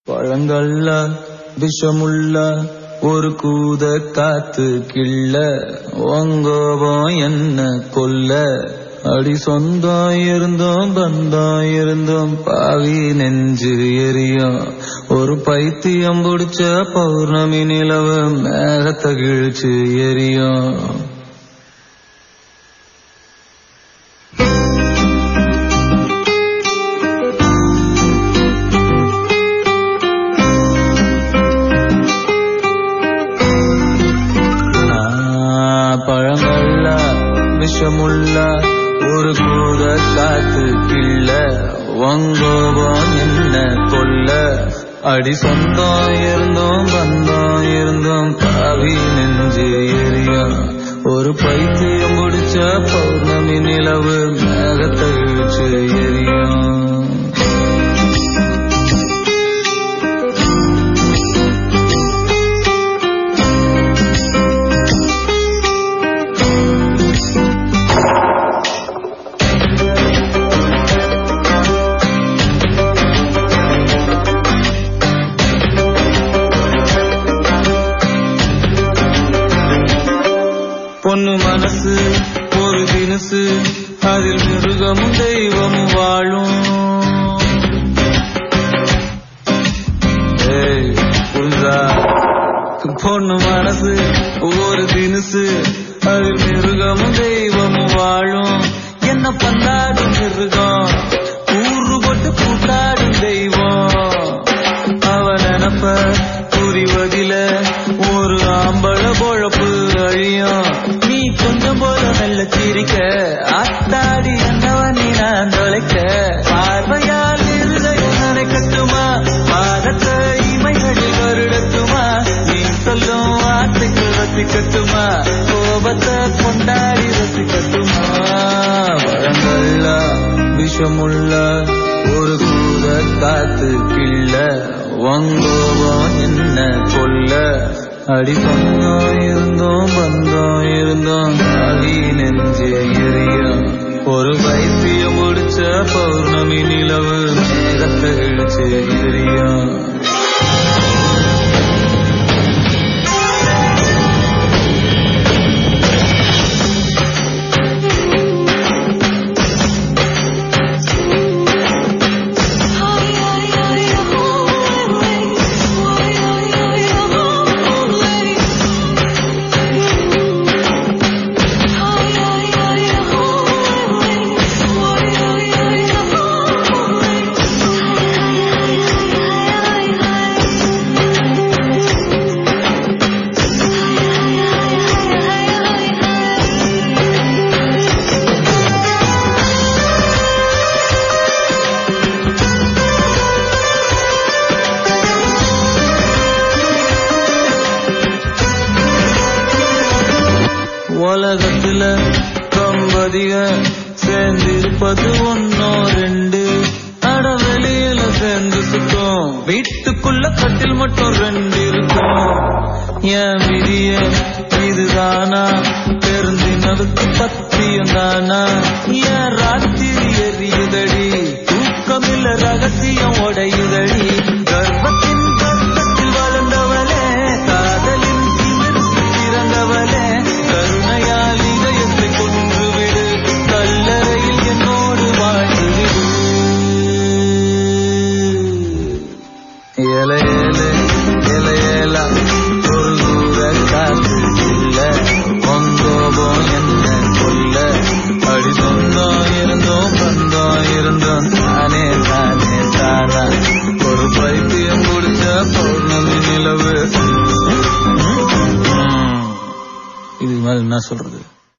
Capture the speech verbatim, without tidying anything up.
பழங்கள்ல விஷமுள்ள ஒரு கூத காத்து கிள்ள ஒங்கோபம் என்ன கொல்ல அடி சொந்தம் இருந்தோம் பந்தம் இருந்தோம் பாவி நெஞ்சு எரியும் ஒரு பைத்தியம் பிடிச்ச பௌர்ணமி நிலவு மேகத்தை கிழிச்சு எரியும். பழங்கள்ல விஷமுள்ள ஒரு கூத காத்து கிள்ள வங்கோபம் என்ன கொல்ல அடி சொந்தம் இருந்தோம் பந்தம் இருந்தோம் பாவி நெஞ்சு எரியும் ஒரு பைத்தியம் பிடிச்ச பௌர்ணமி நிலவு மேகத்தை இழுச்சு எரியும். பொண்ணு மனசு ஒரு தினசு அதில் மிருகமும் தெய்வமும் வாழும். பொண்ணு மனசு ஒரு தினசு அதில் மிருகமும் தெய்வமும் வாழும். என்ன பண்ணாடும் மிருகம் ஊரு போட்டு கூட்டாடும் தெய்வம். அவன் நினப்ப புரிவதில ஒரு ஆம்பள பொழப்பு அழியும். நீ கொஞ்சம் போல நல்ல சிரிக்க ஆத்தாடி என்னவன் நீ நான் தொலைக்க பார்வையால் இருதயம் நினைக்கட்டுமா பாதத்தை இமைகளில் வருடட்டுமா நீ சொல்லும் வார்த்தைக்கு ரசிக்கட்டுமா கோபத்தை கொண்டாடி ரசிக்கட்டுமா. பழங்கள்ல விஷமுள்ள ஒரு கூத காத்து கிள்ள வங்கோபம் என்ன கொல்ல அடி சொந்தம் இருந்தோம் பந்தம் இருந்தோம் பாவி நெஞ்சு எரியும் ஒரு பைத்தியம் முடிச்ச பௌர்ணமி நிலவு மேகத்தை இழுச்சு எரியும். உலகத்துல கம்பதிக சேர்ந்திருப்பது ஒன்னோ ரெண்டு அட வெளியில சேர்ந்து சுத்தம் வீட்டுக்குள்ள கட்டில் மட்டும் ரெண்டு இருக்கும். என் விதிய இதுதானா தெரிஞ்சினதுக்கு பத்தியம் தானா என் ராத்திரி எரியுதடி தூக்கமில்ல ரகசியம் உடையுதடி. கர்ப்பத்தின் கர்ப்பத்தில் வளர்ந்தவளே காதலின் சிமிருக்கு பிறந்தவளே கருணையால் இதயத்தை கொன்று விடு கல்லறையில் என்னோடு வாழ்ந்துவிடு. ஏல ஏல ஏல ஏலா ஒரு கூத காத்து இல்ல வங்கோபம் என்ன கொல்ல அடி சொந்தம் இருந்தோம் பந்தம் இருந்தோம் தானே தானே தானா ஒரு பைத்தியம் முடிச்ச பௌர்ணமி நிலவு. இது மாதிரி என்ன சொல்றது?